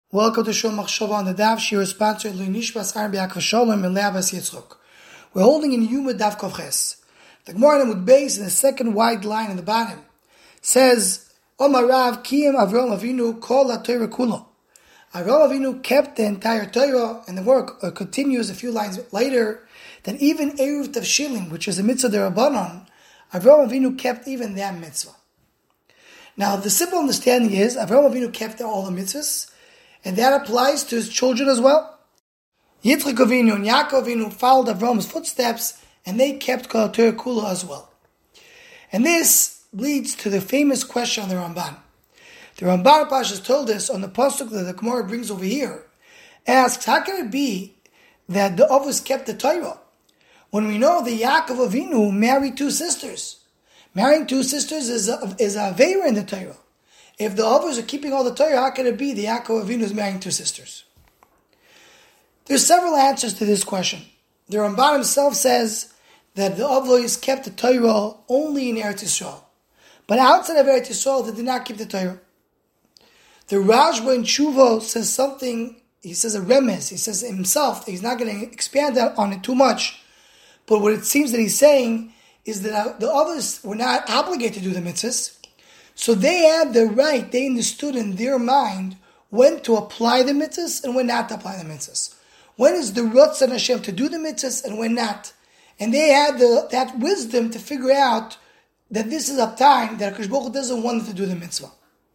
Welcome to Shul Machshava on the Daf. She was sponsored by Nishbas Aaron B'Yakov Shalom and Leabas Yitzchok. We're holding in Yuma Daf Kov Ches. The Gemara in the base in the second wide line in the bottom says, Omar Rav Kiyam Avraham Avinu Kol HaTorah Kulo. Avraham Avinu kept the entire Torah, and the work continues a few lines later that even Eruv Tavshilim, which is a mitzvah derabanan, Avraham Avinu kept even that mitzvah. Now the simple understanding is Avraham Avinu kept all the mitzvahs, and that applies to his children as well. Yitzchak Avinu and Yaakov Avinu followed Avraham's footsteps, and they kept Kol HaTorah Kula as well. And this leads to the famous question on the Ramban. The Ramban Pashas told us on the pasuk that the Gemara brings over here, asks, how can it be that the Avos kept the Torah when we know that Yaakov Avinu married two sisters? Marrying two sisters is a aveira in the Torah. If the Avos are keeping all the Torah, how can it be that Yaakov Avinu is marrying two sisters? There's several answers to this question. The Ramban himself says that the Avos kept the Torah only in Eretz Yisrael. But outside of Eretz Yisrael, they did not keep the Torah. The Rashba in Tshuva says something, he says a remez, he says himself, he's not going to expand on it too much, but what it seems that he's saying is that the others were not obligated to do the mitzvahs, so they had the right, they understood in their mind when to apply the mitzvahs and when not to apply the mitzvahs. When is the Ratzon Hashem to do the mitzvahs and when not. And they had that wisdom to figure out that this is a time that HaKadosh Baruch Hu doesn't want them to do the mitzvah.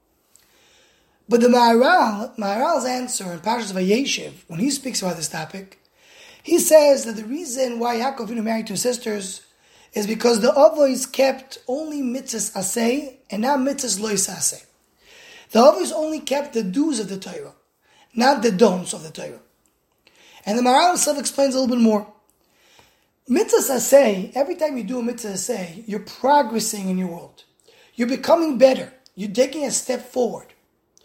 But the Maharal's answer in Parshas Vayeshev, when he speaks about this topic, he says that the reason why Yaakov Avinu married two sisters is because the Avos kept only mitzvahs aseh and not mitzvahs lois aseh. The Avos only kept the do's of the Torah, not the don'ts of the Torah. And the Maharal himself explains a little bit more. Mitzvahs aseh, every time you do a mitzvah aseh, you're progressing in your world. You're becoming better. You're taking a step forward.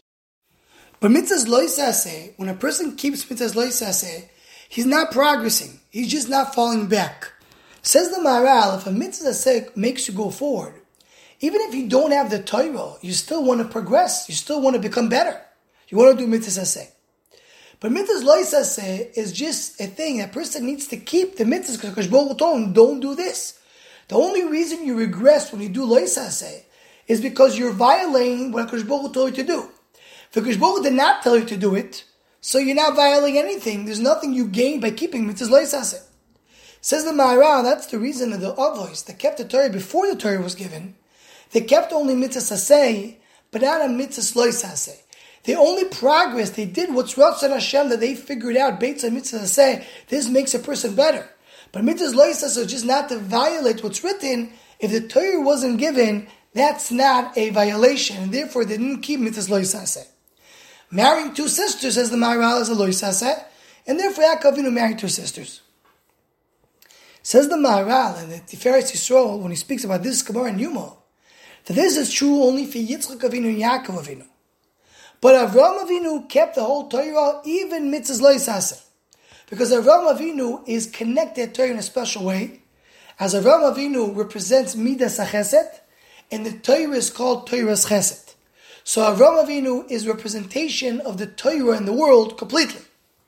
But mitzvahs lois aseh, when a person keeps mitzvahs lois aseh, he's not progressing. He's just not falling back. Says the Maharal, if a mitzvah aseh makes you go forward, even if you don't have the Torah, you still want to progress. You still want to become better. You want to do mitzvah aseh. But mitzvahs lois aseh is just a thing. A person needs to keep the mitzvahs because HaKadosh Baruch Hu told him, don't do this. The only reason you regress when you do lois aseh is because you're violating what HaKadosh Baruch Hu told you to do. If HaKadosh Baruch Hu did not tell you to do it, so you're not violating anything. There's nothing you gain by keeping mitzvahs lois aseh. Says the Maharal, that's the reason that the Avos that kept the Torah before the Torah was given, they kept only mitzvahs aseh, but not a mitzvahs lois aseh. The only progress they did what's Ratzon Hashem that they figured out based on mitzvahs aseh. This makes a person better. But mitzvahs lois aseh is just not to violate what's written. If the Torah wasn't given, that's not a violation, and therefore they didn't keep mitzvahs lois aseh. Marrying two sisters, says the Maharal, is a lois aseh, and therefore Yaakov Avinu married two sisters. Says the Maharal in the Tiferes Yisrael, when he speaks about this Gemara in Yuma, that this is true only for Yitzchak Avinu and Yaakov Avinu. But Avraham Avinu kept the whole Torah, even mitzvahs lois aseh. Because Avraham Avinu is connected to Torah in a special way, as Avraham Avinu represents Midas HaChesed, and the Torah is called Torah's Chesed. So Avraham Avinu is representation of the Torah in the world completely.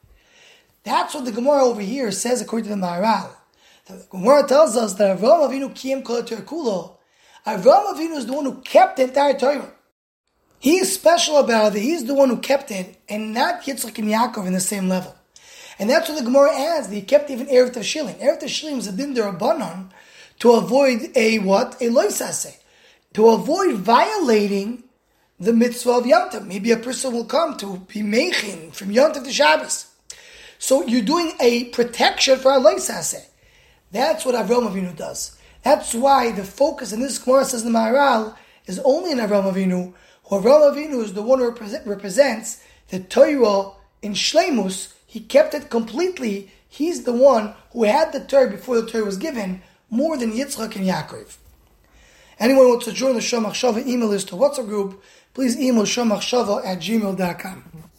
That's what the Gemara over here says according to the Maharal. The Gemara tells us that Avraham Avinu kiyam kol HaTorah kulo. Avraham Avinu is the one who kept the entire Torah. He is special about it. He's the one who kept it, and not Yitzchak and Yaakov in the same level. And that's what the Gemara adds, that he kept even Erev Tavshilim. Erev Tavshilim is a din derabanan to avoid a what? A lois aseh. To avoid violating the mitzvah of Yom Tov. Maybe a person will come to be mechin from Yom Tov to Shabbos. So you're doing a protection for a lois aseh. That's what Avraham Avinu does. That's why the focus in this Gemara, says the Maharal, is only in Avraham Avinu. Who Avraham Avinu is the one who represents the Torah in Shleimus. He kept it completely. He's the one who had the Torah before the Torah was given, more than Yitzchak and Yaakov. Anyone who wants to join the Shul Machshava email list or WhatsApp group, please email shulmachshava@gmail.com.